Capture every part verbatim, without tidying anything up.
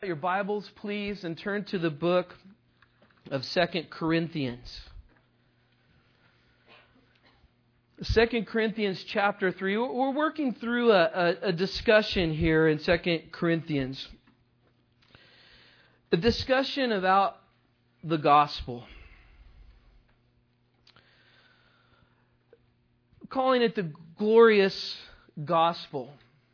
Your Bibles, please, and turn to the book of Second Corinthians. Second Corinthians chapter three. We're working through a, a, a discussion here in Second Corinthians. A discussion about the gospel. I'm calling it the glorious gospel.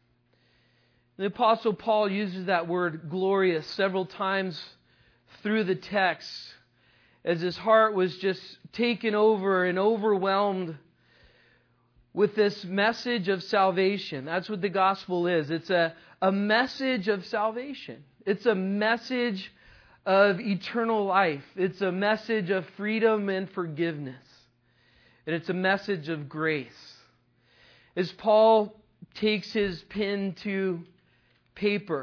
The Apostle Paul uses that word glorious several times through the text as his heart was just taken over and overwhelmed with this message of salvation. That's what the gospel is. It's a, a message of salvation. It's a message of eternal life. It's a message of freedom and forgiveness. And it's a message of grace. As Paul takes his pen to paper,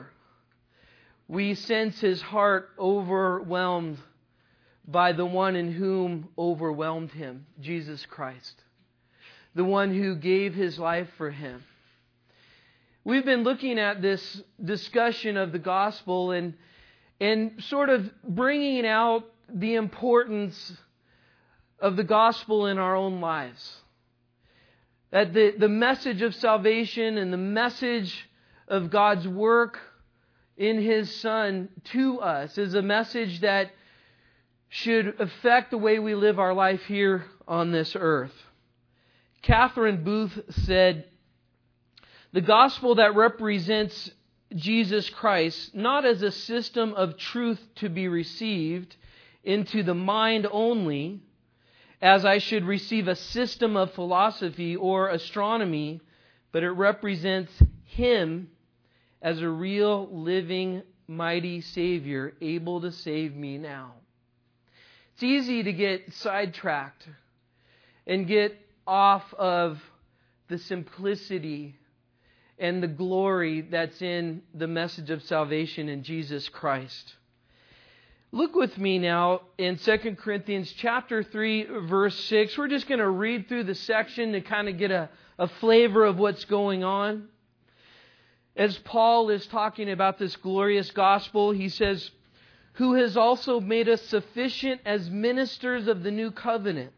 we sense his heart overwhelmed by the one in whom overwhelmed him, Jesus Christ, the one who gave his life for him. We've been looking at this discussion of the gospel and and sort of bringing out the importance of the gospel in our own lives. That the, the message of salvation and the message of God's work in His Son to us is a message that should affect the way we live our life here on this earth. Catherine Booth said, "The gospel that represents Jesus Christ, not as a system of truth to be received into the mind only, as I should receive a system of philosophy or astronomy, but it represents Him as a real, living, mighty Savior, able to save me now." It's easy to get sidetracked and get off of the simplicity and the glory that's in the message of salvation in Jesus Christ. Look with me now in Second Corinthians chapter three, verse six. We're just going to read through the section to kind of get a, a flavor of what's going on. As Paul is talking about this glorious gospel, he says, "Who has also made us sufficient as ministers of the new covenant,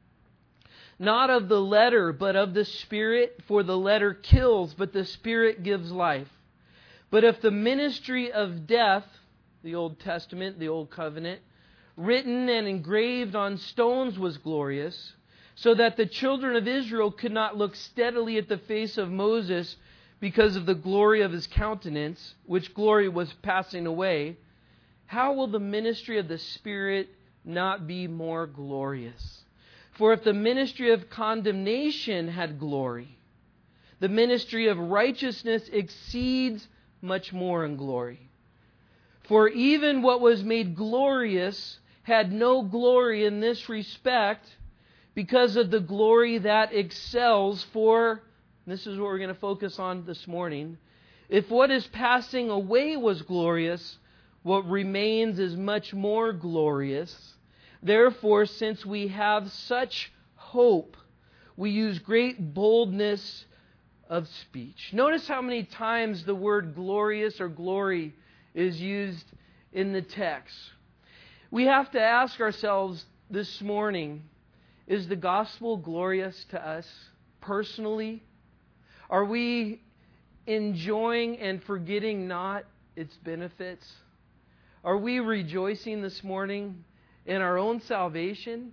not of the letter, but of the Spirit, for the letter kills, but the Spirit gives life. But if the ministry of death," the Old Testament, the Old Covenant, "written and engraved on stones was glorious, so that the children of Israel could not look steadily at the face of Moses because of the glory of his countenance, which glory was passing away, how will the ministry of the Spirit not be more glorious? For if the ministry of condemnation had glory, the ministry of righteousness exceeds much more in glory. For even what was made glorious had no glory in this respect, because of the glory that excels. For," this is what we're going to focus on this morning, "if what is passing away was glorious, what remains is much more glorious. Therefore, since we have such hope, we use great boldness of speech." Notice how many times the word glorious or glory is used in the text. We have to ask ourselves this morning, is the gospel glorious to us personally? Are we enjoying and forgetting not its benefits? Are we rejoicing this morning in our own salvation?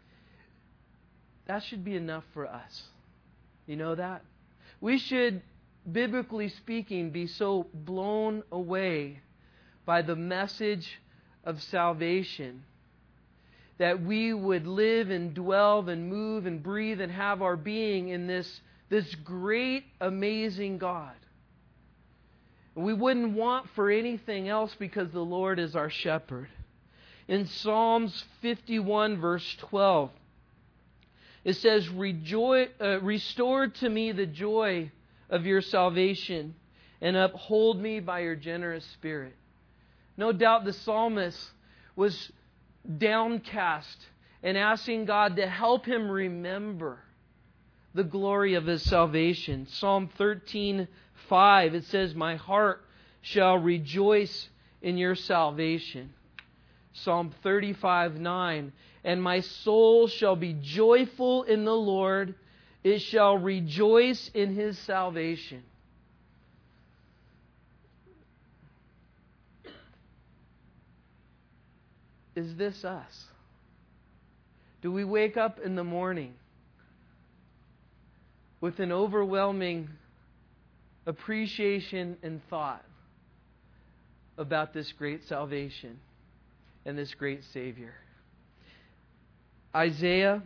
That should be enough for us. You know that? We should, biblically speaking, be so blown away by the message of salvation that we would live and dwell and move and breathe and have our being in this, this great, amazing God. We wouldn't want for anything else because the Lord is our shepherd. In Psalms fifty-one, verse twelve, it says, Rejoice, uh, "Restore to me the joy of your salvation and uphold me by your generous spirit." No doubt the psalmist was downcast and asking God to help him remember the glory of His salvation. Psalm thirteen five, it says, "My heart shall rejoice in your salvation. Psalm thirty-five nine. And my soul shall be joyful in the Lord. It shall rejoice in His salvation. Is this us? Do we wake up in the morning with an overwhelming appreciation and thought about this great salvation and this great Savior? Isaiah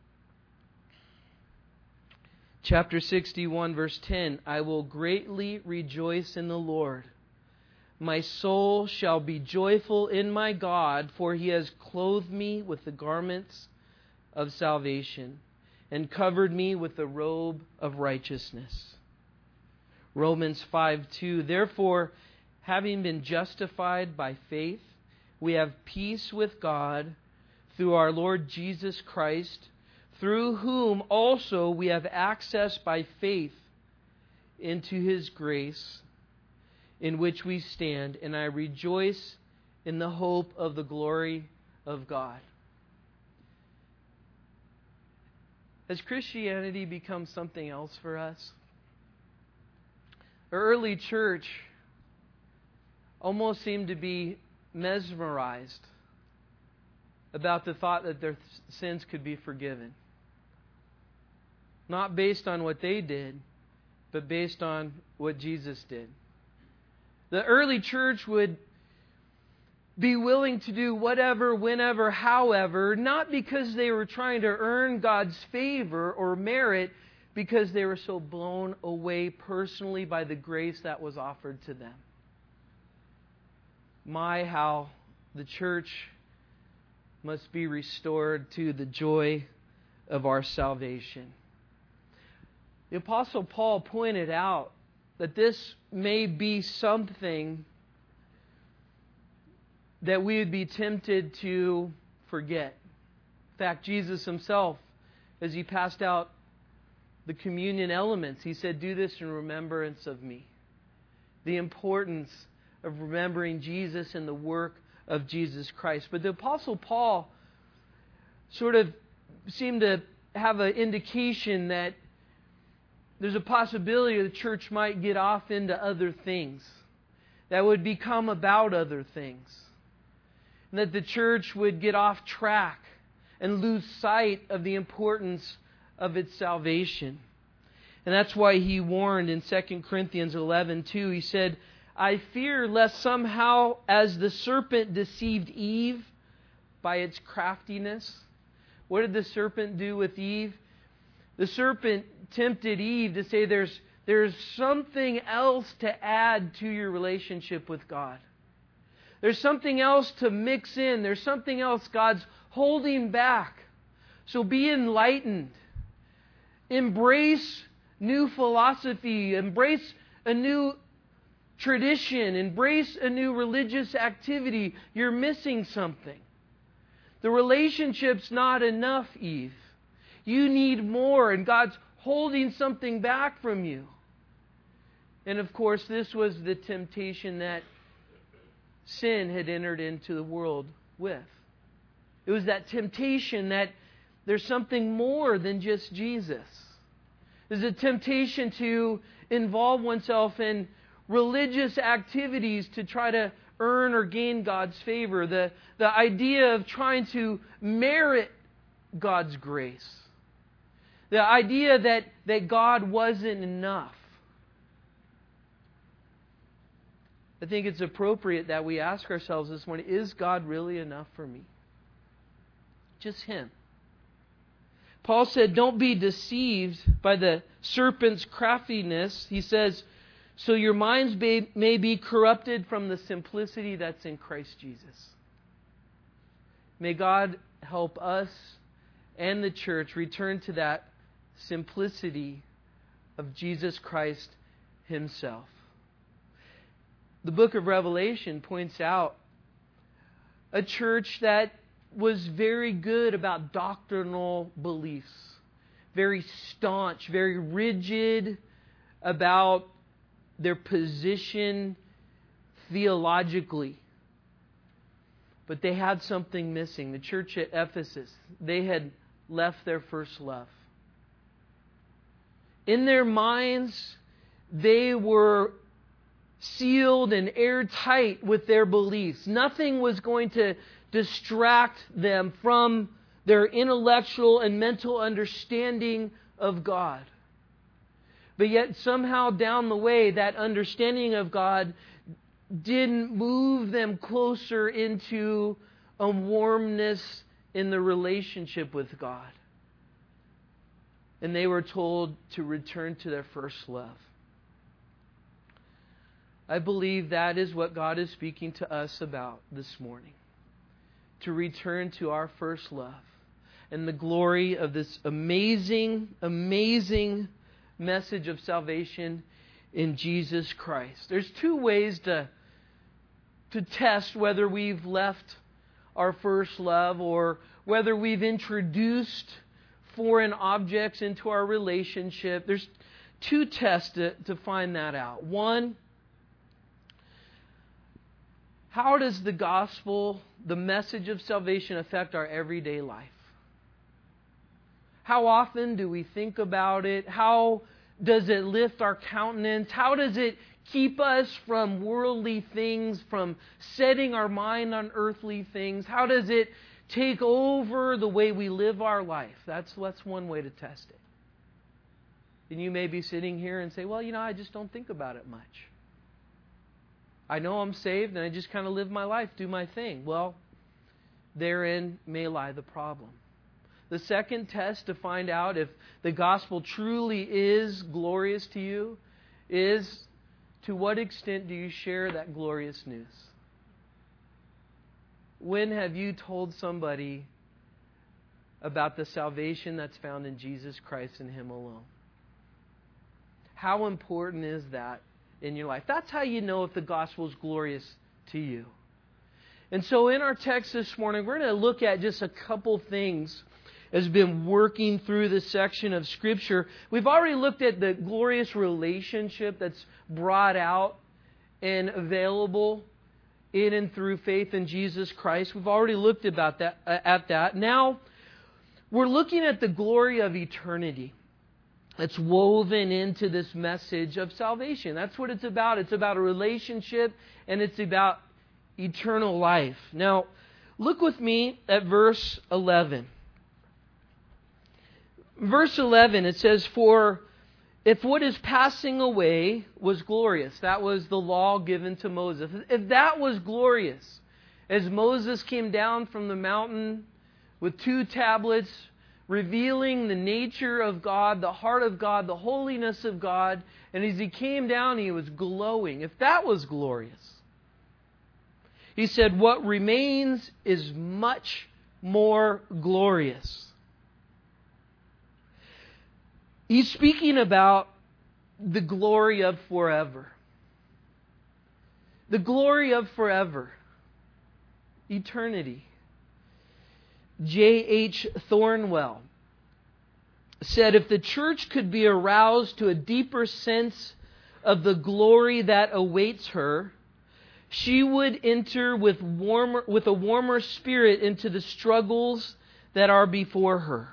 chapter sixty-one verse ten, I will greatly rejoice in the Lord. My soul shall be joyful in my God, for He has clothed me with the garments of salvation and covered me with the robe of righteousness. Romans five two, therefore, having been justified by faith, we have peace with God through our Lord Jesus Christ, through whom also we have access by faith into His grace, in which we stand, and I rejoice in the hope of the glory of God. Has Christianity become something else for us? The early church almost seemed to be mesmerized about the thought that their sins could be forgiven. Not based on what they did, but based on what Jesus did. The early church would be willing to do whatever, whenever, however, not because they were trying to earn God's favor or merit, because they were so blown away personally by the grace that was offered to them. My, how the church must be restored to the joy of our salvation. The Apostle Paul pointed out that this may be something that we would be tempted to forget. In fact, Jesus Himself, as He passed out the communion elements, He said, do this in remembrance of me. The importance of remembering Jesus and the work of Jesus Christ. But the Apostle Paul sort of seemed to have an indication that there's a possibility the church might get off into other things that would become about other things. And that the church would get off track and lose sight of the importance of its salvation. And that's why he warned in Second Corinthians eleven two, he said, I fear lest somehow as the serpent deceived Eve by its craftiness. What did the serpent do with Eve? The serpent tempted Eve to say there's, there's something else to add to your relationship with God. There's something else to mix in. There's something else God's holding back. So be enlightened. Embrace new philosophy. Embrace a new tradition. Embrace a new religious activity. You're missing something. The relationship's not enough, Eve. You need more, and God's holding something back from you. And of course, this was the temptation that sin had entered into the world with. It was that temptation that there's something more than just Jesus. There's a temptation to involve oneself in religious activities to try to earn or gain God's favor. The, the idea of trying to merit God's grace. The idea that, that God wasn't enough. I think it's appropriate that we ask ourselves this morning, is God really enough for me? Just Him. Paul said, don't be deceived by the serpent's craftiness. He says, so your minds may, may be corrupted from the simplicity that's in Christ Jesus. May God help us and the church return to that simplicity of Jesus Christ Himself. The book of Revelation points out a church that was very good about doctrinal beliefs, very staunch, very rigid about their position theologically. But they had something missing. The church at Ephesus, they had left their first love. In their minds, they were sealed and airtight with their beliefs. Nothing was going to distract them from their intellectual and mental understanding of God. But yet somehow down the way, that understanding of God didn't move them closer into a warmness in the relationship with God. And they were told to return to their first love. I believe that is what God is speaking to us about this morning. To return to our first love and the glory of this amazing, amazing message of salvation in Jesus Christ. There's two ways to, to test whether we've left our first love or whether we've introduced foreign objects into our relationship. There's two tests to, to find that out. One, how does the gospel, the message of salvation, affect our everyday life? How often do we think about it? How does it lift our countenance? How does it keep us from worldly things, from setting our mind on earthly things? How does it take over the way we live our life? That's, that's one way to test it. And you may be sitting here and say, well, you know, I just don't think about it much. I know I'm saved and I just kind of live my life, do my thing. Well, therein may lie the problem. The second test to find out if the gospel truly is glorious to you is, to what extent do you share that glorious news? When have you told somebody about the salvation that's found in Jesus Christ and Him alone? How important is that in your life? That's how you know if the gospel is glorious to you. And so in our text this morning, we're going to look at just a couple things as been working through this section of Scripture. We've already looked at the glorious relationship that's brought out and available in and through faith in Jesus Christ. We've already looked about that, uh, at that. Now, we're looking at the glory of eternity. It's woven into this message of salvation. That's what it's about. It's about a relationship, and it's about eternal life. Now, look with me at verse eleven. Verse eleven, it says, "For if what is passing away was glorious," that was the law given to Moses. If that was glorious, as Moses came down from the mountain with two tablets, revealing the nature of God, the heart of God, the holiness of God. And as he came down, he was glowing. If that was glorious, he said, what remains is much more glorious. He's speaking about the glory of forever. The glory of forever. Eternity. J H Thornwell said, if the church could be aroused to a deeper sense of the glory that awaits her, she would enter with warmer, with a warmer spirit into the struggles that are before her.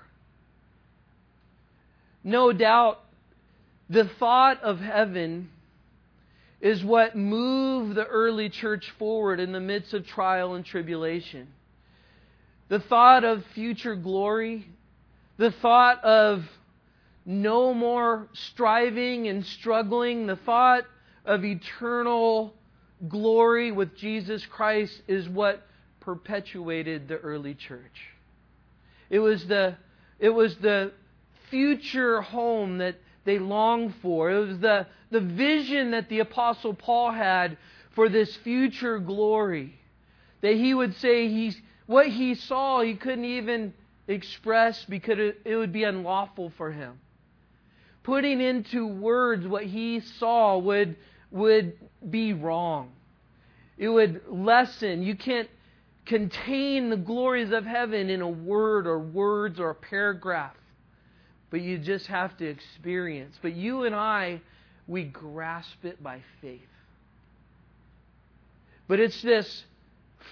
No doubt, the thought of heaven is what moved the early church forward in the midst of trial and tribulation. The thought of future glory, the thought of no more striving and struggling, the thought of eternal glory with Jesus Christ is what perpetuated the early church. It was the, it was the future home that they longed for. It was the, the vision that the Apostle Paul had for this future glory. That he would say he's what he saw, he couldn't even express because it, it would be unlawful for him. Putting into words what he saw would, would be wrong. It would lessen. You can't contain the glories of heaven in a word or words or a paragraph. But you just have to experience. But you and I, we grasp it by faith. But it's this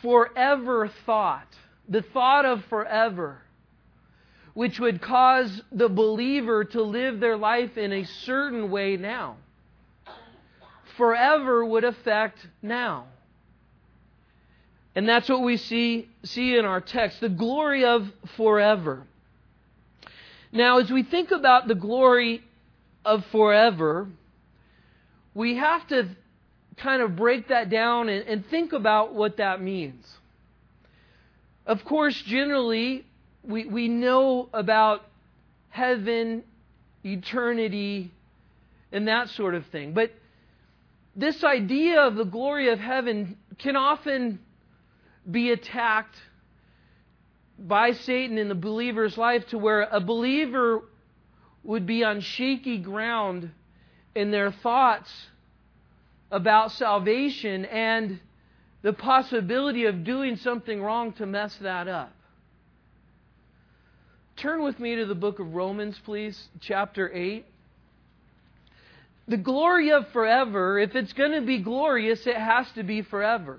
forever thought, the thought of forever, which would cause the believer to live their life in a certain way now. Forever would affect now. And that's what we see, see in our text, the glory of forever. Now, as we think about the glory of forever, we have to kind of break that down and, and think about what that means. Of course, generally, we, we know about heaven, eternity, and that sort of thing. But this idea of the glory of heaven can often be attacked by Satan in the believer's life to where a believer would be on shaky ground in their thoughts about salvation and the possibility of doing something wrong to mess that up. Turn with me to the book of Romans, please, chapter eight. The glory of forever, if it's going to be glorious, it has to be forever.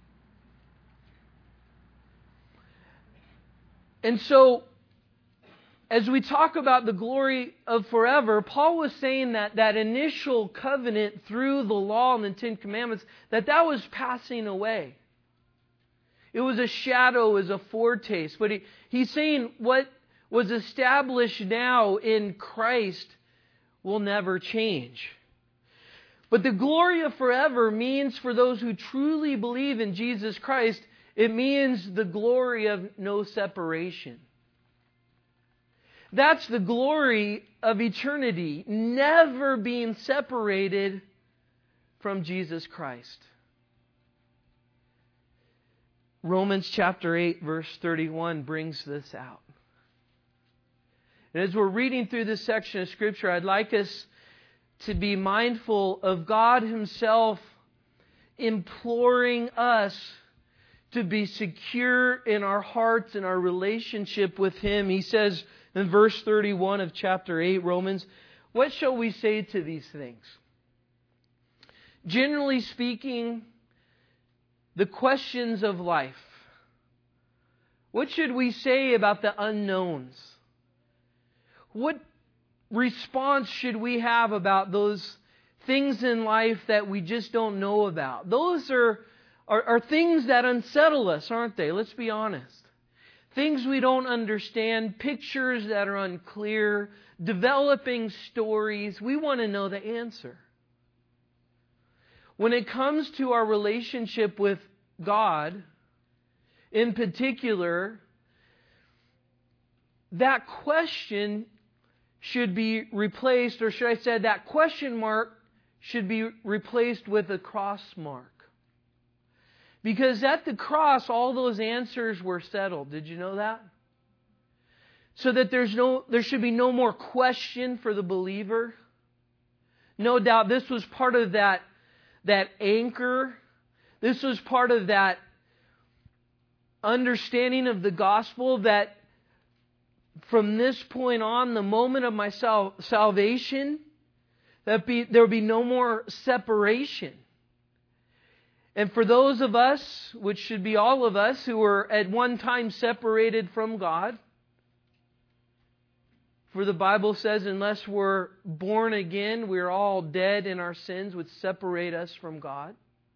And so, as we talk about the glory of forever, Paul was saying that that initial covenant through the law and the Ten Commandments, that that was passing away. It was a shadow, it was a foretaste. But he, he's saying what was established now in Christ will never change. But the glory of forever means, for those who truly believe in Jesus Christ, it means the glory of no separation. That's the glory of eternity, never being separated from Jesus Christ. Romans chapter eight, verse thirty-one brings this out. And as we're reading through this section of Scripture, I'd like us to be mindful of God Himself imploring us to be secure in our hearts and our relationship with Him. He says in verse thirty-one of chapter eight, Romans, "What shall we say to these things? Generally speaking, the questions of life. What should we say about the unknowns? What response should we have about those things in life that we just don't know about? Those are, are, are things that unsettle us, aren't they? Let's be honest. Things we don't understand, pictures that are unclear, developing stories. We want to know the answer. When it comes to our relationship with God, in particular, that question should be replaced, or should I say that question mark should be replaced with a cross mark. Because at the cross, all those answers were settled. Did you know that? So that there's no, there should be no more question for the believer. No doubt this was part of that, that anchor. This was part of that understanding of the gospel that from this point on, the moment of my sal- salvation, that be, there will be no more separation. And for those of us, which should be all of us, who were at one time separated from God, for the Bible says, unless we're born again, we're all dead in our sins, which separate us from God.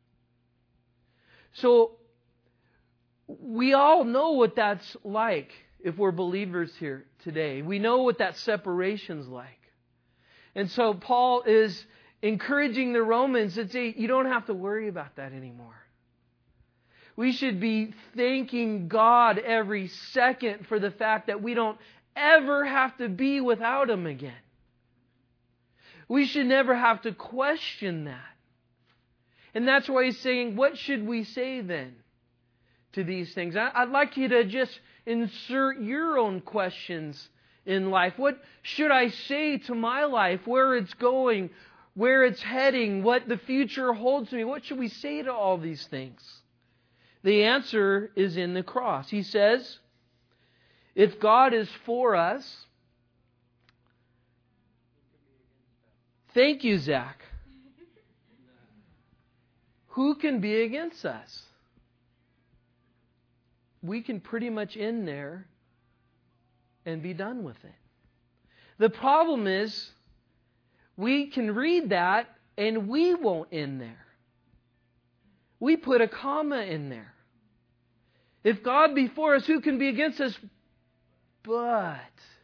So, we all know what that's like if we're believers here today. We know what that separation's like. And so Paul is encouraging the Romans to say, you don't have to worry about that anymore. We should be thanking God every second for the fact that we don't ever have to be without Him again. We should never have to question that. And that's why he's saying, what should we say then to these things? I'd like you to just insert your own questions in life. What should I say to my life? Where it's going? Where it's heading? What the future holds for me? What should we say to all these things? The answer is in the cross. He says, if God is for us, thank you, Zach. Who can be against us? we can pretty much end there and be done with it. The problem is, we can read that and we won't end there. We put a comma in there. If God be for us, who can be against us? But,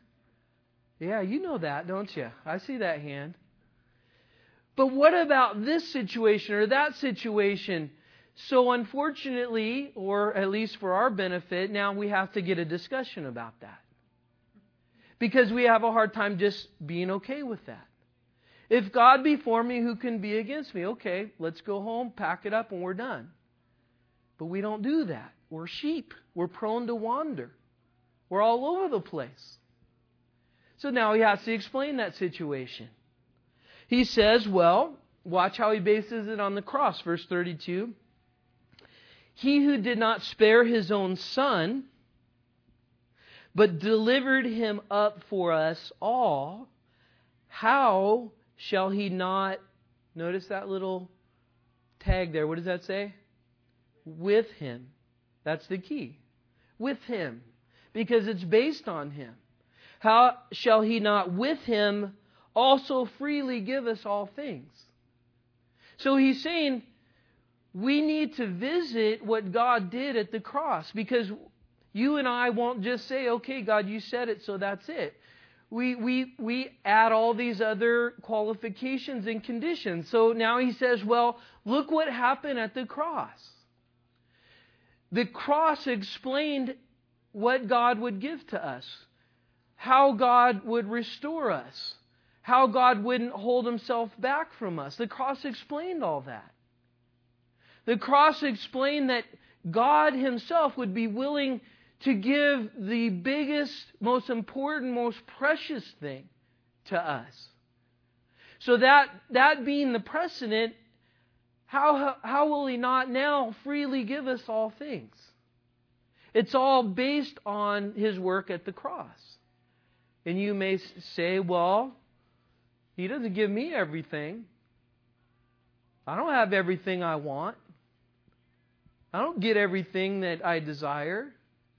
yeah, you know that, don't you? I see that hand. But what about this situation or that situation? So unfortunately, or at least for our benefit, now we have to get a discussion about that. Because we have a hard time just being okay with that. If God be for me, who can be against me? Okay, let's go home, pack it up, and we're done. But we don't do that. We're sheep. We're prone to wander. We're all over the place. So now he has to explain that situation. He says, well, watch how he bases it on the cross. Verse thirty-two. He who did not spare his own Son, but delivered him up for us all, how shall he not, notice that little tag there, what does that say? With him. That's the key. With him. Because it's based on him. How shall he not with him also freely give us all things? So he's saying we need to visit what God did at the cross, because you and I won't just say, okay, God, you said it, so that's it. We, we, we add all these other qualifications and conditions. So now he says, well, look what happened at the cross. The cross explained what God would give to us, how God would restore us, how God wouldn't hold himself back from us. The cross explained all that. The cross explained that God himself would be willing to give the biggest, most important, most precious thing to us. So that, that being the precedent, how, how will he not now freely give us all things? It's all based on his work at the cross. And you may say, well, he doesn't give me everything. I don't have everything I want. I don't get everything that I desire.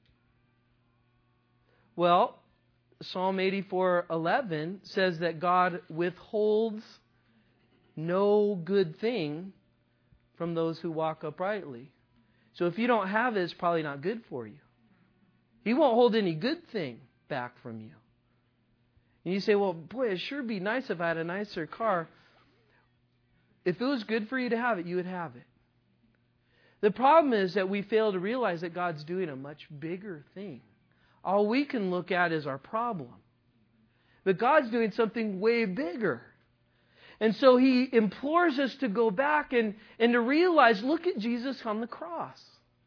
Well, Psalm eighty-four eleven says that God withholds no good thing from those who walk uprightly. So if you don't have it, it's probably not good for you. He won't hold any good thing back from you. And you say, well, boy, it'd sure be nice if I had a nicer car. If it was good for you to have it, you would have it. The problem is that we fail to realize that God's doing a much bigger thing. All we can look at is our problem. But God's doing something way bigger. And so he implores us to go back and, and to realize, look at Jesus on the cross.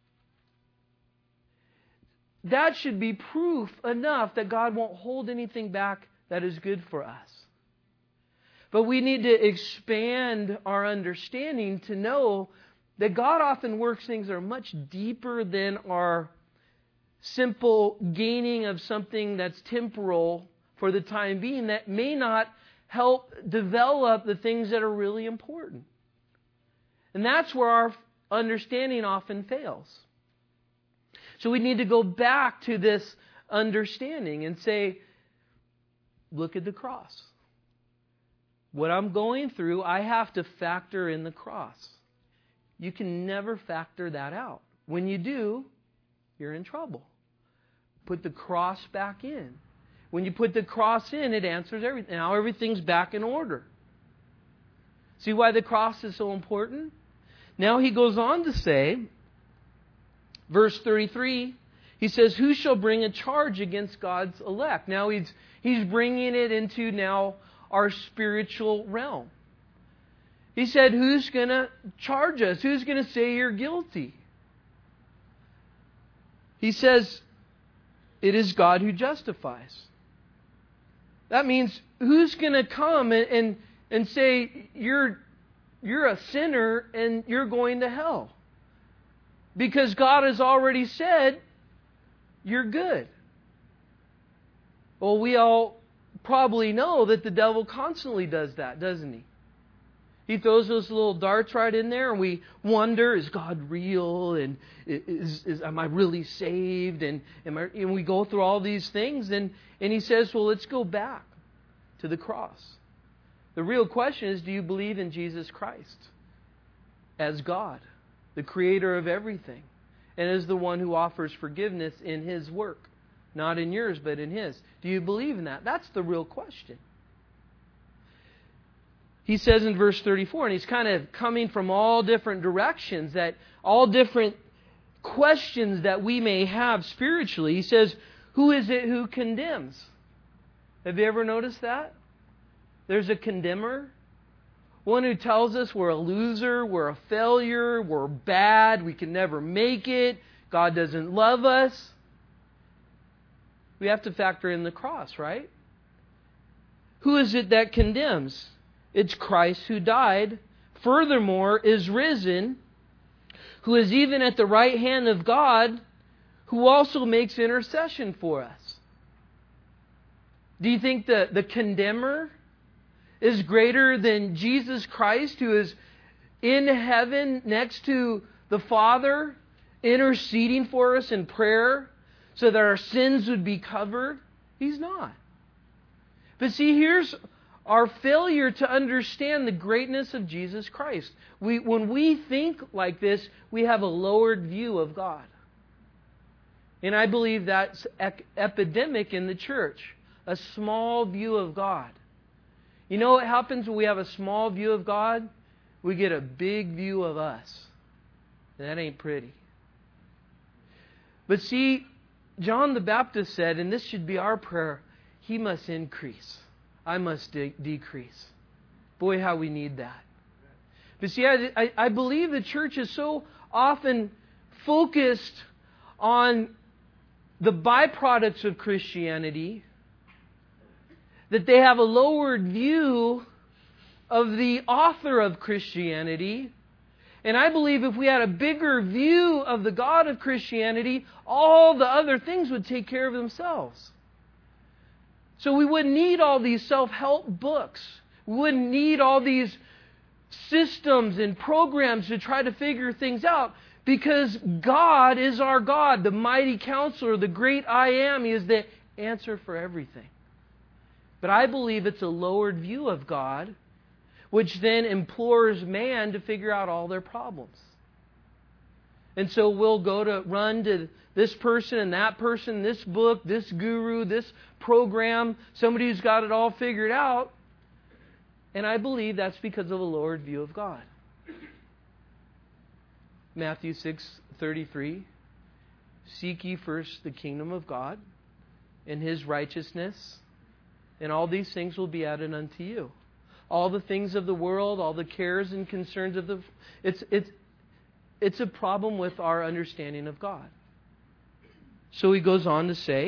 That should be proof enough that God won't hold anything back that is good for us. But we need to expand our understanding to know that God often works things that are much deeper than our simple gaining of something that's temporal for the time being, that may not help develop the things that are really important. And that's where our understanding often fails. So we need to go back to this understanding and say, look at the cross. What I'm going through, I have to factor in the cross. You can never factor that out. When you do, you're in trouble. Put the cross back in. When you put the cross in, it answers everything. Now everything's back in order. See why the cross is so important? Now he goes on to say, verse thirty-three, he says, who shall bring a charge against God's elect? Now he's, he's bringing it into now our spiritual realm. He said, who's going to charge us? Who's going to say you're guilty? He says, it is God who justifies. That means who's going to come and, and, and say you're, you're a sinner and you're going to hell? Because God has already said you're good. Well, we all probably know that the devil constantly does that, doesn't he? He throws those little darts right in there, and we wonder, is God real? And is, is am I really saved? And, am I, and we go through all these things, and, and He says, well, let's go back to the cross. The real question is, do you believe in Jesus Christ as God, the Creator of everything, and as the one who offers forgiveness in His work? Not in yours, but in His. Do you believe in that? That's the real question. He says in verse thirty-four, and he's kind of coming from all different directions, that all different questions that we may have spiritually. He says, who is it who condemns? Have you ever noticed that? There's a condemner. One who tells us we're a loser, we're a failure, we're bad, we can never make it, God doesn't love us. We have to factor in the cross, right? Who is it that condemns? It's Christ who died, furthermore is risen, who is even at the right hand of God, who also makes intercession for us. Do you think the, the condemner is greater than Jesus Christ, who is in heaven next to the Father, interceding for us in prayer so that our sins would be covered? He's not. But see, here's our failure to understand the greatness of Jesus Christ. We, when we think like this, we have a lowered view of God. And I believe that's ec- epidemic in the church. A small view of God. You know what happens when we have a small view of God? We get a big view of us. And that ain't pretty. But see, John the Baptist said, and this should be our prayer, He must increase. I must de- decrease. Boy, how we need that. But see, I, I, I believe the church is so often focused on the byproducts of Christianity that they have a lowered view of the author of Christianity. And I believe if we had a bigger view of the God of Christianity, all the other things would take care of themselves. So we wouldn't need all these self-help books. We wouldn't need all these systems and programs to try to figure things out, because God is our God, the mighty counselor, the great I am. He is the answer for everything. But I believe it's a lowered view of God, which then implores man to figure out all their problems. And so we'll go to run to this person and that person, this book, this guru, this program, somebody who's got it all figured out. And I believe that's because of a lowered view of God. Matthew six thirty-three, seek ye first the kingdom of God and His righteousness, and all these things will be added unto you. All the things of the world, all the cares and concerns of the... It's, it's, it's a problem with our understanding of God. So he goes on to say,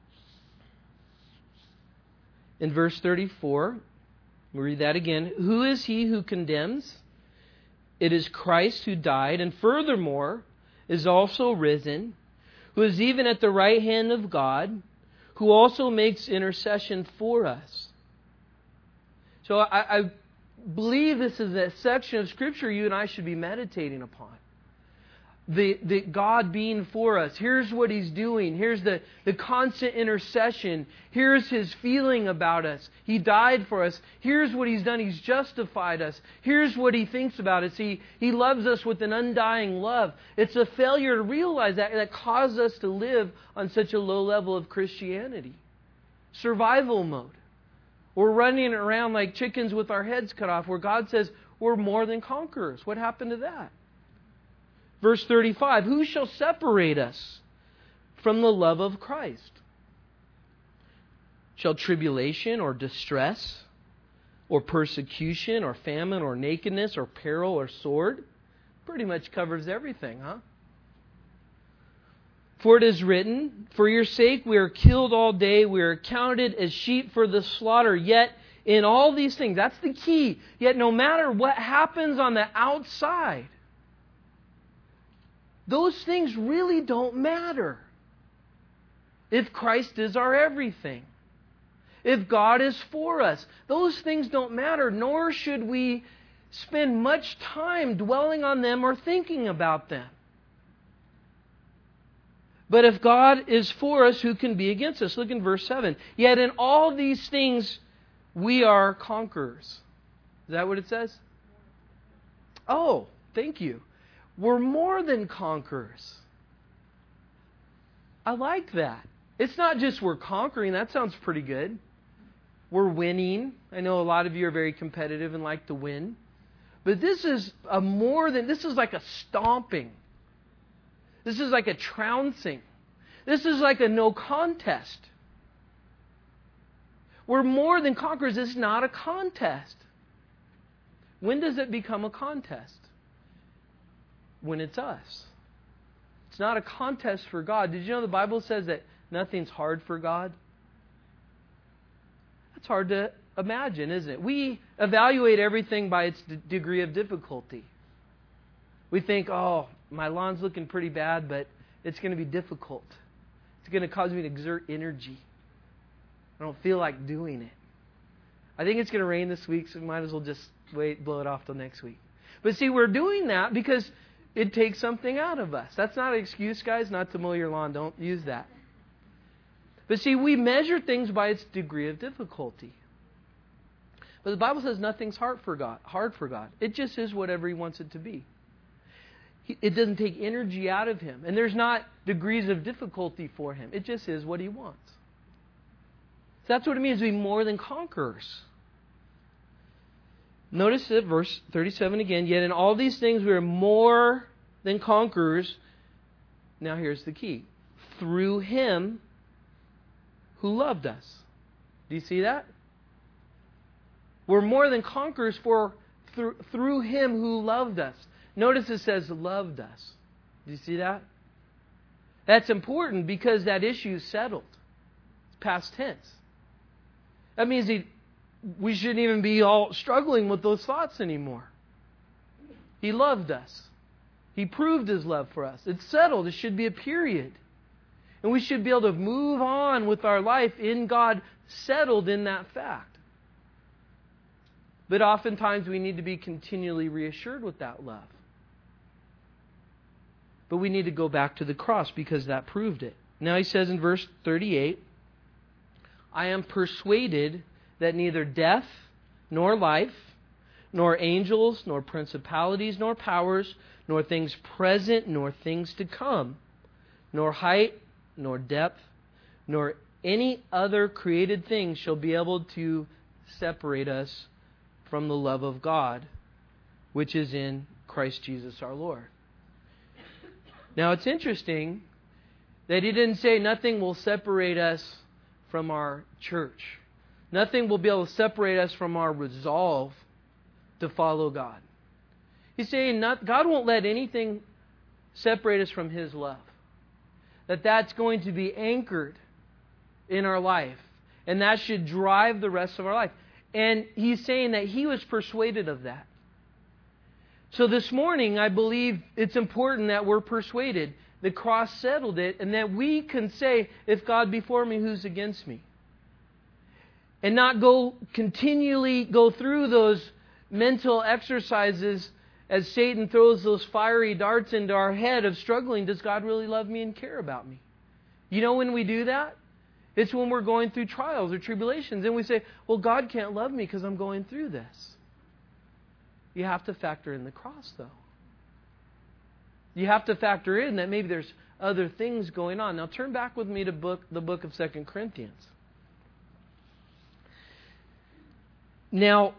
in verse thirty-four, we'll read that again. Who is he who condemns? It is Christ who died, and furthermore is also risen, who is even at the right hand of God, who also makes intercession for us. So I, I believe this is a section of Scripture you and I should be meditating upon. The, the God being for us. Here's what He's doing. Here's the, the constant intercession. Here's His feeling about us. He died for us. Here's what He's done. He's justified us. Here's what He thinks about us. He, he loves us with an undying love. It's a failure to realize that that caused us to live on such a low level of Christianity. Survival mode. We're running around like chickens with our heads cut off, where God says we're more than conquerors. What happened to that? Verse thirty-five, who shall separate us from the love of Christ? Shall tribulation or distress or persecution or famine or nakedness or peril or sword? Pretty much covers everything, huh? For it is written, for your sake we are killed all day, we are counted as sheep for the slaughter. Yet in all these things, that's the key, yet no matter what happens on the outside, those things really don't matter if Christ is our everything. If God is for us, those things don't matter, nor should we spend much time dwelling on them or thinking about them. But if God is for us, who can be against us? Look in verse seven. Yet in all these things we are conquerors. Is that what it says? Oh, thank you. We're more than conquerors. I like that. It's not just we're conquering. That sounds pretty good. We're winning. I know a lot of you are very competitive and like to win. But this is a more than, this is like a stomping. This is like a trouncing. This is like a no contest. We're more than conquerors. It's not a contest. When does it become a contest? When it's us. It's not a contest for God. Did you know the Bible says that nothing's hard for God? That's hard to imagine, isn't it? We evaluate everything by its d- degree of difficulty. We think, oh, my lawn's looking pretty bad, but it's going to be difficult. It's going to cause me to exert energy. I don't feel like doing it. I think it's going to rain this week, so we might as well just wait, blow it off till next week. But see, we're doing that because it takes something out of us. That's not an excuse, guys, not to mow your lawn. Don't use that. But see, we measure things by its degree of difficulty. But the Bible says nothing's hard for God. Hard for God. It just is whatever He wants it to be. It doesn't take energy out of Him. And there's not degrees of difficulty for Him. It just is what He wants. So that's what it means to be more than conquerors. Notice it, verse thirty-seven again. Yet in all these things we are more than conquerors. Now here's the key. Through Him who loved us. Do you see that? We're more than conquerors for through, through Him who loved us. Notice it says loved us. Do you see that? That's important because that issue is settled. It's past tense. That means he, we shouldn't even be all struggling with those thoughts anymore. He loved us. He proved His love for us. It's settled. It should be a period. And we should be able to move on with our life in God, settled in that fact. But oftentimes we need to be continually reassured with that love. But we need to go back to the cross because that proved it. Now he says in verse thirty-eight, I am persuaded that neither death, nor life, nor angels, nor principalities, nor powers, nor things present, nor things to come, nor height, nor depth, nor any other created thing shall be able to separate us from the love of God, which is in Christ Jesus our Lord. Now it's interesting that he didn't say nothing will separate us from our church. Nothing will be able to separate us from our resolve to follow God. He's saying not, God won't let anything separate us from His love. That that's going to be anchored in our life. And that should drive the rest of our life. And He's saying that He was persuaded of that. So this morning, I believe it's important that we're persuaded. The cross settled it, and that we can say, if God be for me, who's against me? And not go continually go through those mental exercises as Satan throws those fiery darts into our head of struggling. Does God really love me and care about me? You know when we do that? It's when we're going through trials or tribulations. And we say, well, God can't love me because I'm going through this. You have to factor in the cross, though. You have to factor in that maybe there's other things going on. Now turn back with me to book, the book of Second Corinthians. Now,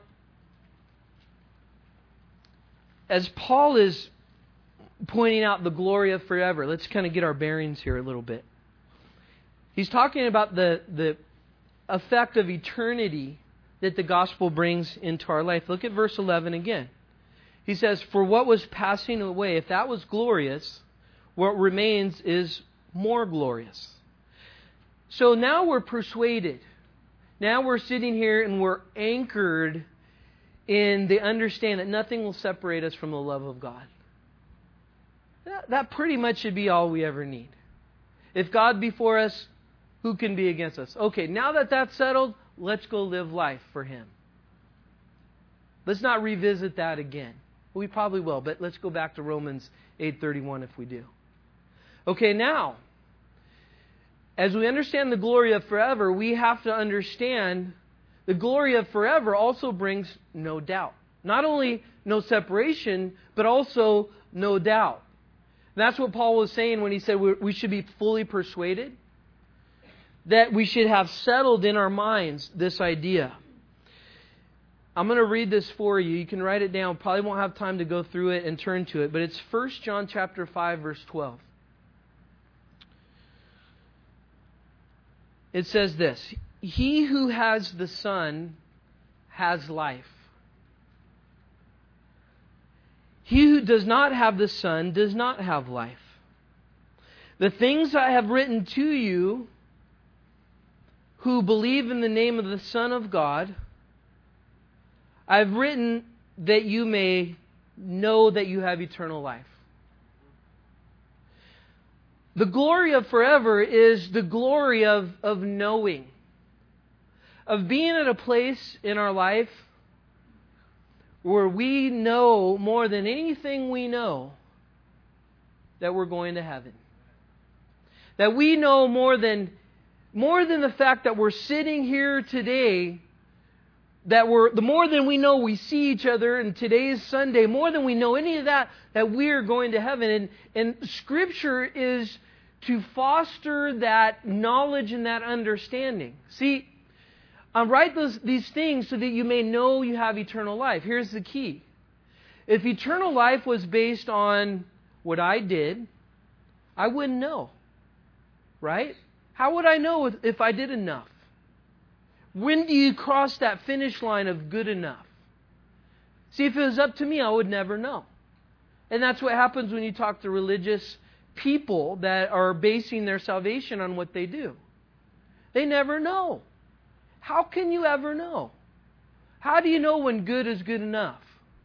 as Paul is pointing out the glory of forever, let's kind of get our bearings here a little bit. He's talking about the, the effect of eternity that the gospel brings into our life. Look at verse eleven again. He says, for what was passing away, if that was glorious, what remains is more glorious. So now we're persuaded. Now we're sitting here and we're anchored in the understanding that nothing will separate us from the love of God. That, that pretty much should be all we ever need. If God be for us, who can be against us? Okay, now that that's settled, let's go live life for Him. Let's not revisit that again. We probably will, but let's go back to Romans eight thirty-one if we do. Okay, now, as we understand the glory of forever, we have to understand the glory of forever also brings no doubt. Not only no separation, but also no doubt. That's what Paul was saying when he said we should be fully persuaded. That we should have settled in our minds this idea. I'm going to read this for you. You can write it down. Probably won't have time to go through it and turn to it. But it's First John chapter five, verse twelve. It says this. He who has the Son has life. He who does not have the Son does not have life. The things I have written to you who believe in the name of the Son of God, I have written that you may know that you have eternal life. The glory of forever is the glory of, of knowing. Of being at a place in our life where we know more than anything we know that we're going to heaven. That we know more than more than the fact that we're sitting here today, that we're the more than we know we see each other and today's Sunday, more than we know any of that, that we're going to heaven. And, and Scripture is to foster that knowledge and that understanding. See, I write those, these things so that you may know you have eternal life. Here's the key. If eternal life was based on what I did, I wouldn't know. Right? How would I know if I did enough? When do you cross that finish line of good enough? See, if it was up to me, I would never know. And that's what happens when you talk to religious people that are basing their salvation on what they do. They never know. How can you ever know? How do you know when good is good enough?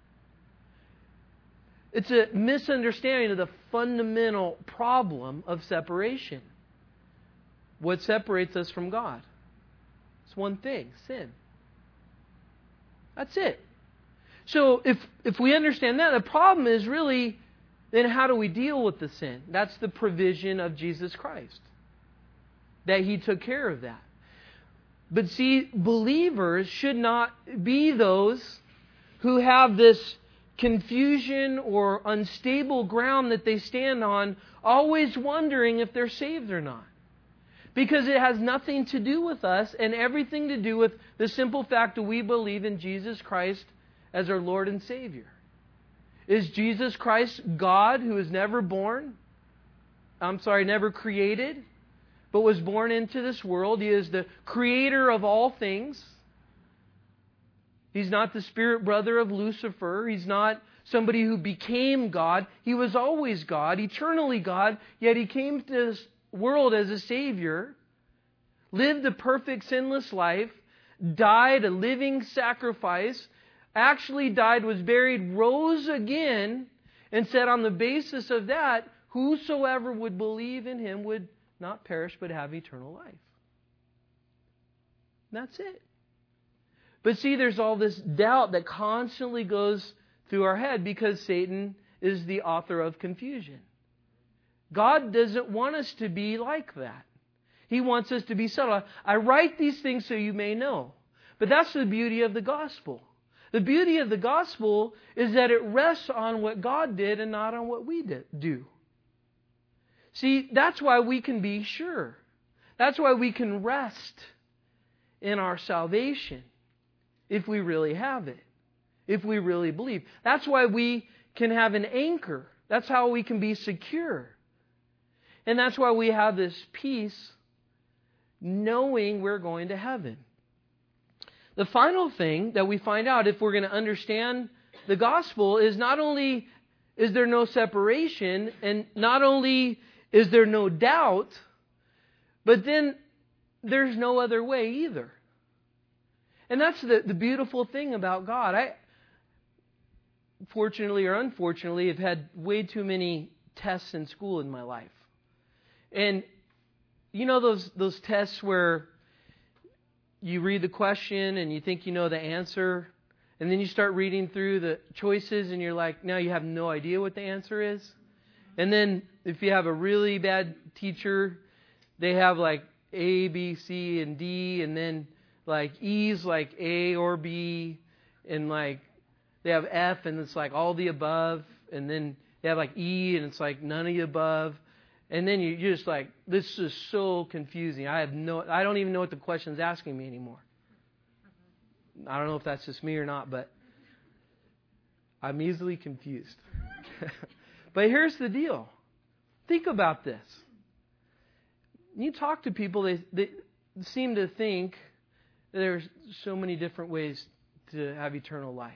It's a misunderstanding of the fundamental problem of separation. What separates us from God? It's one thing, sin. That's it. So if if we understand that, the problem is really, then how do we deal with the sin? That's the provision of Jesus Christ. That He took care of that. But see, believers should not be those who have this confusion or unstable ground that they stand on, always wondering if they're saved or not. Because it has nothing to do with us and everything to do with the simple fact that we believe in Jesus Christ as our Lord and Savior. Is Jesus Christ God who is never born? I'm sorry, never created, but was born into this world. He is the creator of all things. He's not the spirit brother of Lucifer. He's not somebody who became God. He was always God, eternally God, yet He came to this world as a Savior, lived a perfect sinless life, died a living sacrifice, actually died, was buried, rose again, and said on the basis of that, whosoever would believe in Him would not perish but have eternal life. That's it. But see, there's all this doubt that constantly goes through our head because Satan is the author of confusion. God doesn't want us to be like that. He wants us to be subtle. I write these things so you may know. But that's the beauty of the gospel. The beauty of the gospel is that it rests on what God did and not on what we did, do. See, that's why we can be sure. That's why we can rest in our salvation if we really have it, if we really believe. That's why we can have an anchor. That's how we can be secure. And that's why we have this peace knowing we're going to heaven. The final thing that we find out if we're going to understand the gospel is not only is there no separation and not only is there no doubt, but then there's no other way either. And that's the, the beautiful thing about God. I, fortunately or unfortunately, have had way too many tests in school in my life. And you know those those tests where you read the question and you think you know the answer, And then you start reading through the choices and you're like, now you have no idea what the answer is. And then if you have a really bad teacher, they have like A, B, C, and D, and then like E's like A or B, and like they have F and it's like all the above, and then they have like E and it's like none of the above. And then you- you're just like, this is so confusing. I have no, I don't even know what the question's asking me anymore. I don't know if that's just me or not, but I'm easily confused. But here's the deal. Think about this. You talk to people, they, they seem to think there's so many different ways to have eternal life.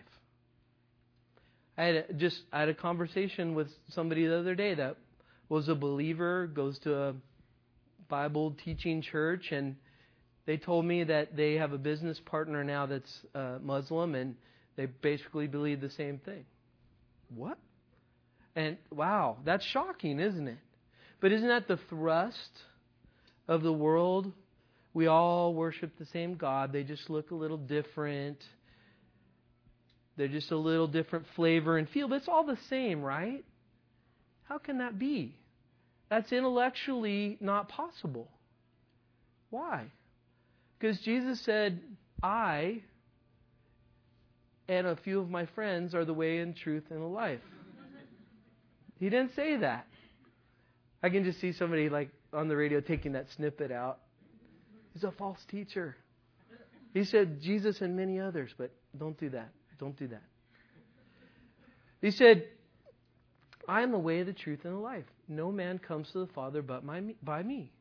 I had a, just I had a conversation with somebody the other day that was a believer, goes to a Bible teaching church, and they told me that they have a business partner now that's uh, Muslim, and they basically believe the same thing. What? And wow, that's shocking, isn't it? But isn't that the thrust of the world? We all worship the same God. They just look a little different. They're just a little different flavor and feel. But it's all the same, right? How can that be? That's intellectually not possible. Why? Because Jesus said, I and a few of my friends are the way and truth and the life. He didn't say that. I can just see somebody like on the radio taking that snippet out. He's a false teacher. He said Jesus and many others, but don't do that. Don't do that. He said, I am the way, the truth, and the life. No man comes to the Father but my, by me.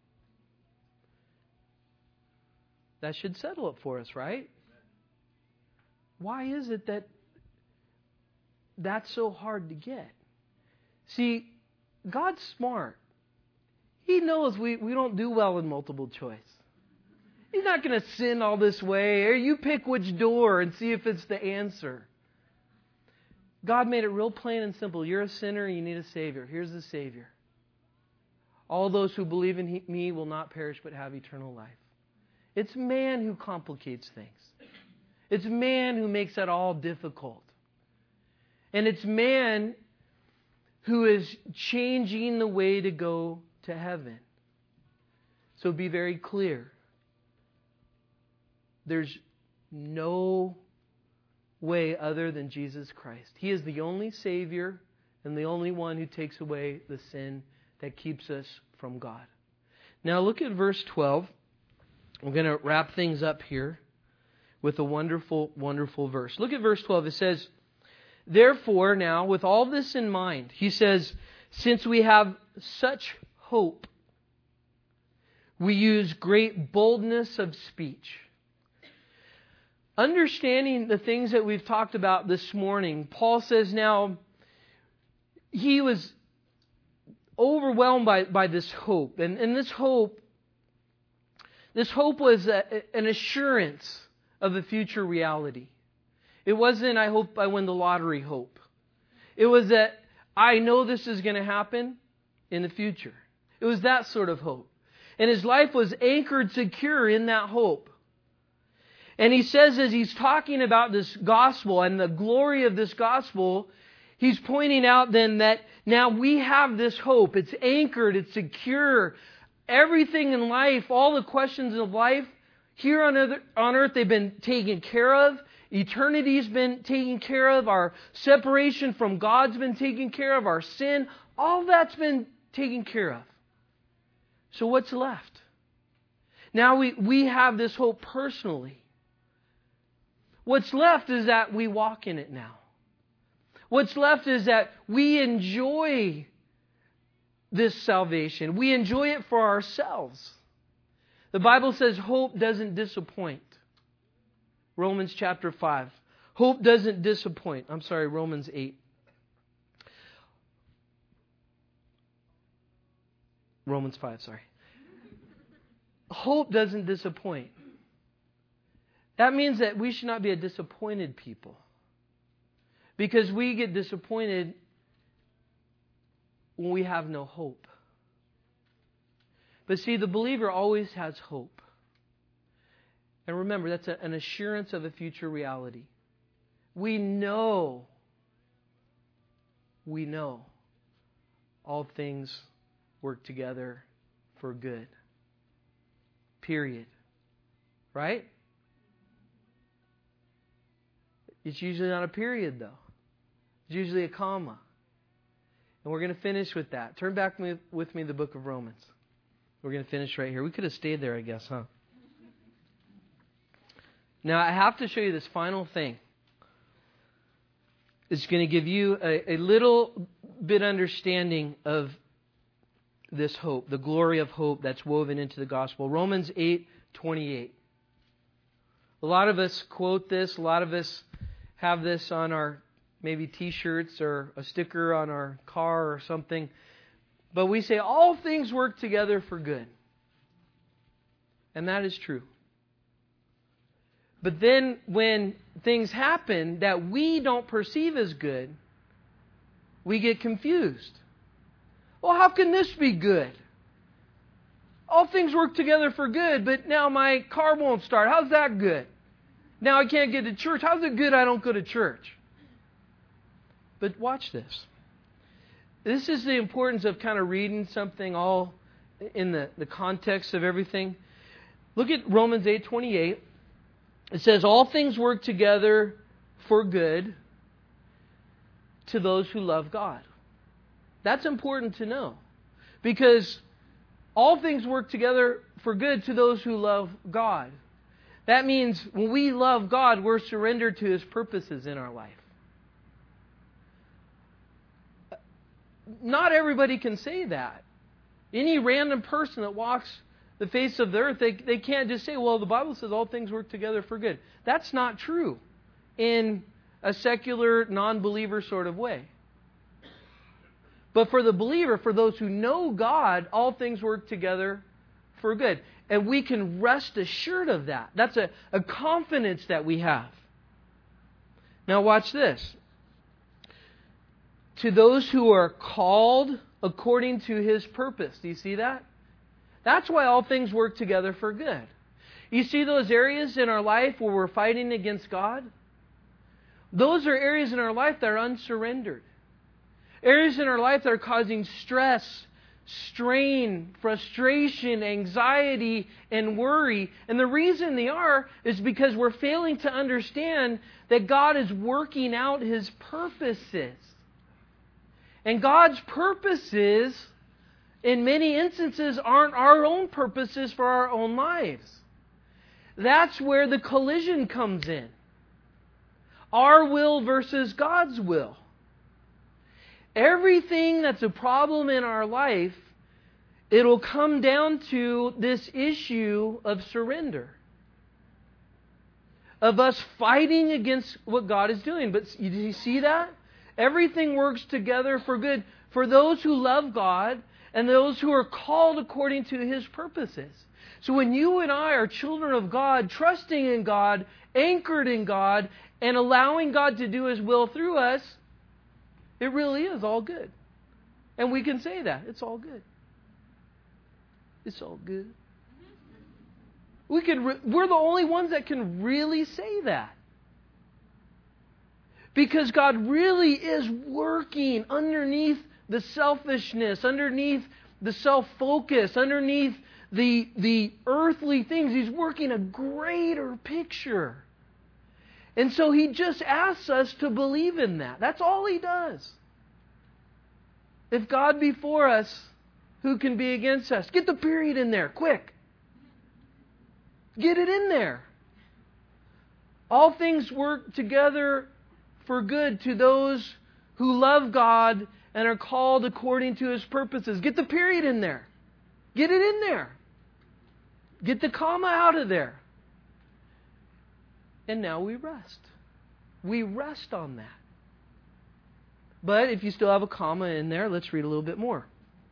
That should settle it for us, right? Why is it that that's so hard to get? See, God's smart. He knows we, we don't do well in multiple choice. He's not going to send all this way, or you pick which door and see if it's the answer. God made it real plain and simple. You're a sinner, you need a Savior. Here's the Savior. All those who believe in me will not perish but have eternal life. It's man who complicates things. It's man who makes that all difficult. And it's man who is changing the way to go to heaven. So be very clear. There's no way other than Jesus Christ. He is the only Savior and the only one who takes away the sin that keeps us from God. Now look at verse twelve. We're going to wrap things up here with a wonderful, wonderful verse. Look at verse twelve. It says, therefore now, with all this in mind, he says, since we have such hope, we use great boldness of speech. Understanding the things that we've talked about this morning, Paul says now, he was overwhelmed by, by this hope. And, and this hope, this hope was a, an assurance of a future reality. It wasn't, I hope I win the lottery hope. It was that I know this is going to happen in the future. It was that sort of hope. And his life was anchored secure in that hope. And he says, as he's talking about this gospel and the glory of this gospel, he's pointing out then that now we have this hope. It's anchored, it's secure. Everything in life, all the questions of life, here on earth, on earth they've been taken care of. Eternity's been taken care of. Our separation from God's been taken care of. Our sin, all that's been taken care of. So what's left? Now we, we have this hope personally. What's left is that we walk in it now. What's left is that we enjoy this salvation. We enjoy it for ourselves. The Bible says hope doesn't disappoint. Romans chapter five. Hope doesn't disappoint. I'm sorry, Romans eight. Romans five, sorry. Hope doesn't disappoint. That means that we should not be a disappointed people. Because we get disappointed when we have no hope. But see, the believer always has hope. And remember, that's a, an assurance of a future reality. We know, we know all things work together for good. Period. Right? It's usually not a period, though. It's usually a comma. And we're going to finish with that. Turn back with, with me to the book of Romans. We're going to finish right here. We could have stayed there, I guess, huh? Now, I have to show you this final thing. It's going to give you a, a little bit understanding of this hope, the glory of hope that's woven into the gospel. Romans eight twenty-eight. A lot of us quote this. A lot of us have this on our maybe T-shirts or a sticker on our car or something. But we say all things work together for good. And that is true. But then when things happen that we don't perceive as good, we get confused. Well, how can this be good? All things work together for good, but now my car won't start. How's that good? Now I can't get to church. How's it good I don't go to church? But watch this. This is the importance of kind of reading something all in the, the context of everything. Look at Romans eight twenty-eight. It says, all things work together for good to those who love God. That's important to know. Because all things work together for good to those who love God. That means when we love God, we're surrendered to His purposes in our life. Not everybody can say that. Any random person that walks the face of the earth, they, they can't just say, well, the Bible says all things work together for good. That's not true in a secular, non-believer sort of way. But for the believer, for those who know God, all things work together for good. And we can rest assured of that. That's a, a confidence that we have. Now watch this. To those who are called according to His purpose. Do you see that? That's why all things work together for good. You see those areas in our life where we're fighting against God? Those are areas in our life that are unsurrendered. Areas in our life that are causing stress, strain, frustration, anxiety, and worry. And the reason they are is because we're failing to understand that God is working out His purposes. And God's purposes, in many instances, aren't our own purposes for our own lives. That's where the collision comes in. Our will versus God's will. Everything that's a problem in our life, it'll come down to this issue of surrender. Of us fighting against what God is doing. But do you see that? Everything works together for good for those who love God and those who are called according to His purposes. So when you and I are children of God, trusting in God, anchored in God, and allowing God to do His will through us, it really is all good. And we can say that. It's all good. It's all good. We could re- we're the only ones that can really say that. Because God really is working underneath the selfishness, underneath the self-focus, underneath the, the earthly things. He's working a greater picture. And so He just asks us to believe in that. That's all He does. If God be for us, who can be against us? Get the period in there, quick. Get it in there. All things work together for good to those who love God and are called according to His purposes. Get the period in there. Get it in there. Get the comma out of there. And now we rest. We rest on that. But if you still have a comma in there, let's read a little bit more.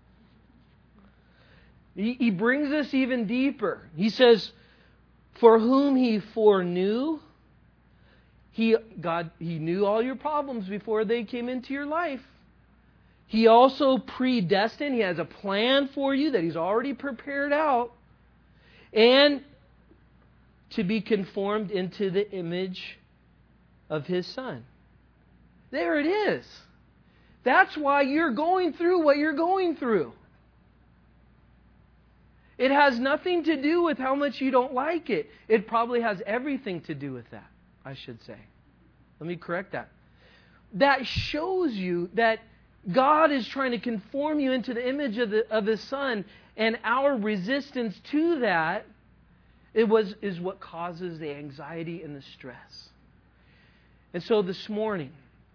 He, he brings us even deeper. He says, for whom He foreknew, He, God, He knew all your problems before they came into your life. He also predestined. He has a plan for you that He's already prepared out. And to be conformed into the image of His Son. There it is. That's why you're going through what you're going through. It has nothing to do with how much you don't like it. It probably has everything to do with that, I should say. Let me correct that. That shows you that God is trying to conform you into the image of, the, of His Son, and our resistance to that it was, is what causes the anxiety and the stress. And so this morning,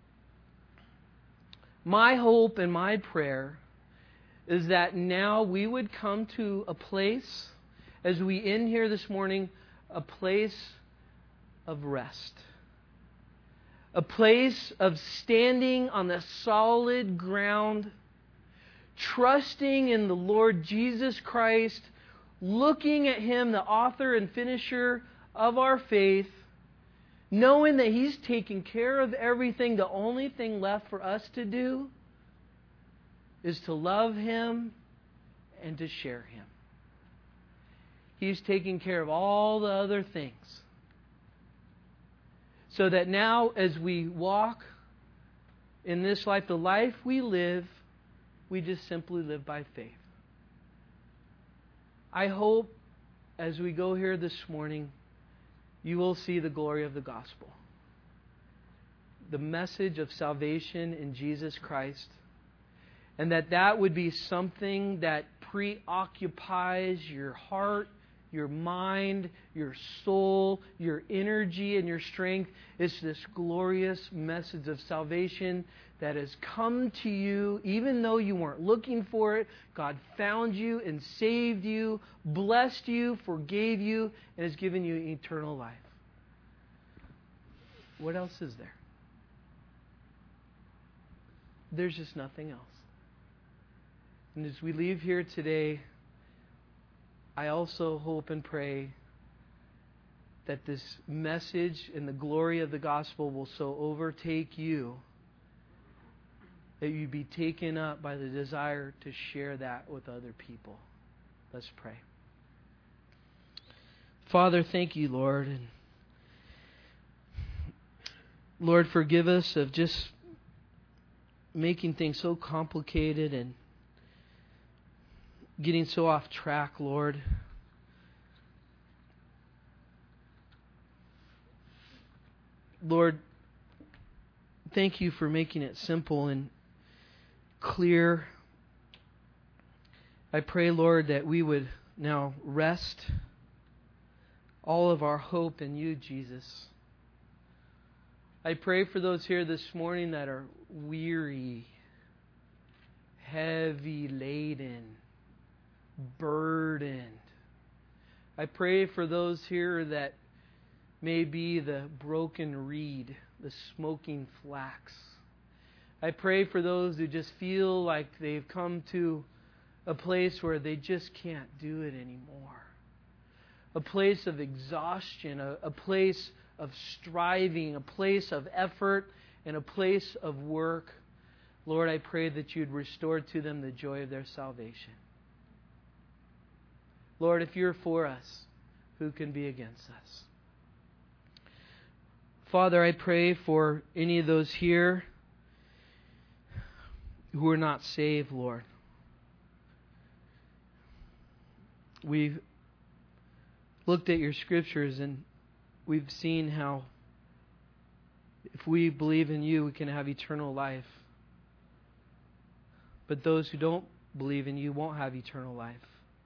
my hope and my prayer is that now we would come to a place, as we end here this morning, a place of rest. A place of standing on the solid ground, trusting in the Lord Jesus Christ, looking at Him, the author and finisher of our faith, knowing that He's taken care of everything. The only thing left for us to do is to love Him and to share Him. He's taking care of all the other things. So that now as we walk in this life, the life we live, we just simply live by faith. I hope as we go here this morning, you will see the glory of the gospel. The message of salvation in Jesus Christ. And that that would be something that preoccupies your heart, your mind, your soul, your energy, and your strength. It's this glorious message of salvation that has come to you even though you weren't looking for it. God found you and saved you, blessed you, forgave you, and has given you eternal life. What else is there? There's just nothing else. And as we leave here today, I also hope and pray that this message and the glory of the gospel will so overtake you that you be taken up by the desire to share that with other people. Let's pray. Father, thank you, Lord. And Lord, forgive us of just making things so complicated and getting so off track, Lord. Lord, thank you for making it simple and clear. I pray, Lord, that we would now rest all of our hope in you, Jesus. I pray for those here this morning that are weary, heavy laden, burdened. I pray for those here that may be the broken reed, the smoking flax. I pray for those who just feel like they've come to a place where they just can't do it anymore. A place of exhaustion, a, a place of striving, a place of effort, and a place of work. Lord, I pray that you'd restore to them the joy of their salvation. Lord, if you're for us, who can be against us? Father, I pray for any of those here who are not saved, Lord. We've looked at your scriptures and we've seen how if we believe in you, we can have eternal life. But those who don't believe in you won't have eternal life.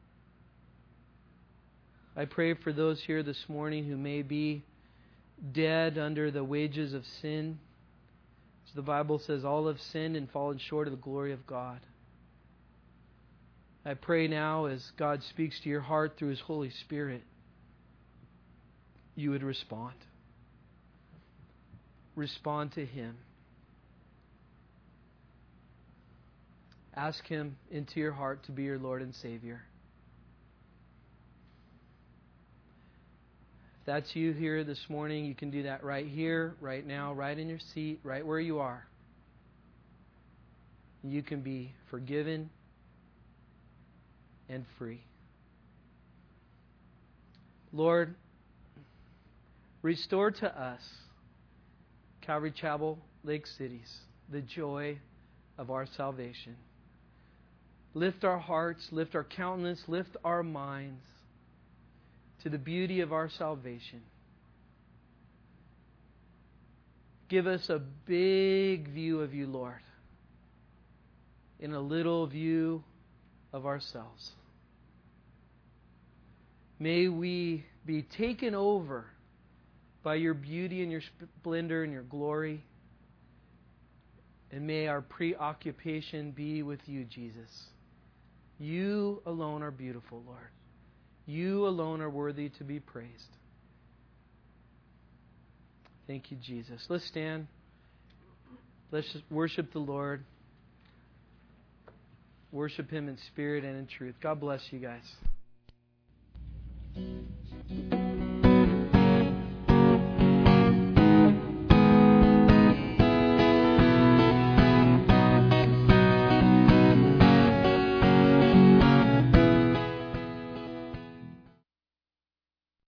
I pray for those here this morning who may be dead under the wages of sin. As the Bible says, all have sinned and fallen short of the glory of God. I pray now as God speaks to your heart through His Holy Spirit, you would respond. Respond to Him. Ask Him into your heart to be your Lord and Savior. If that's you here this morning, you can do that right here, right now, right in your seat, right where you are. You can be forgiven and free. Lord, restore to us Calvary Chapel, Lake Cities, the joy of our salvation. Lift our hearts, lift our countenance, lift our minds to the beauty of our salvation. Give us a big view of you, Lord, in a little view of ourselves. May we be taken over by your beauty and your splendor and your glory. And may our preoccupation be with you, Jesus. You alone are beautiful, Lord. You alone are worthy to be praised. Thank you, Jesus. Let's stand. Let's just worship the Lord. Worship Him in spirit and in truth. God bless you guys.